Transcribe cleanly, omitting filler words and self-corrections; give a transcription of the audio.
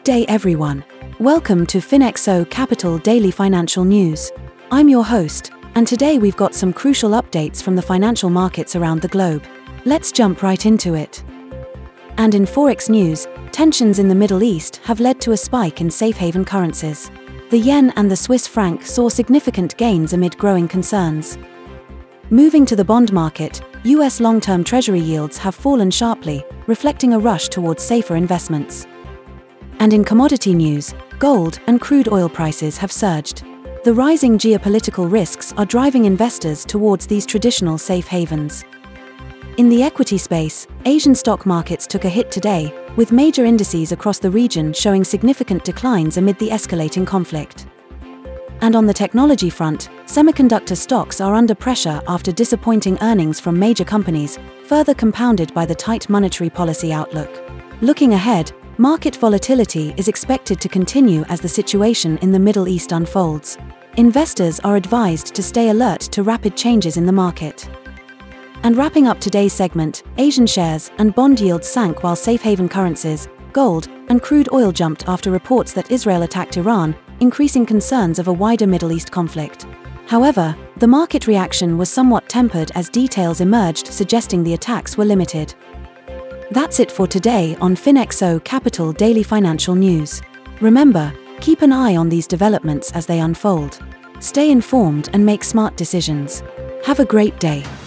day everyone. Welcome to Finexo Capital Daily Financial News. I'm your host, and today we've got some crucial updates from the financial markets around the globe. Let's jump right into it. And in Forex news, tensions in the Middle East have led to a spike in safe haven currencies. The yen and the Swiss franc saw significant gains amid growing concerns. Moving to the bond market, US long-term treasury yields have fallen sharply, reflecting a rush towards safer investments. And in commodity news, gold and crude oil prices have surged. The rising geopolitical risks are driving investors towards these traditional safe havens. In the equity space, Asian stock markets took a hit today, with major indices across the region showing significant declines amid the escalating conflict. And on the technology front, semiconductor stocks are under pressure after disappointing earnings from major companies, further compounded by the tight monetary policy outlook. Looking ahead, market volatility is expected to continue as the situation in the Middle East unfolds. Investors are advised to stay alert to rapid changes in the market. And wrapping up today's segment, Asian shares and bond yields sank while safe haven currencies, gold, and crude oil jumped after reports that Israel attacked Iran, increasing concerns of a wider Middle East conflict. However, the market reaction was somewhat tempered as details emerged suggesting the attacks were limited. That's it for today on Finexo Capital Daily Financial News. Remember, keep an eye on these developments as they unfold. Stay informed and make smart decisions. Have a great day.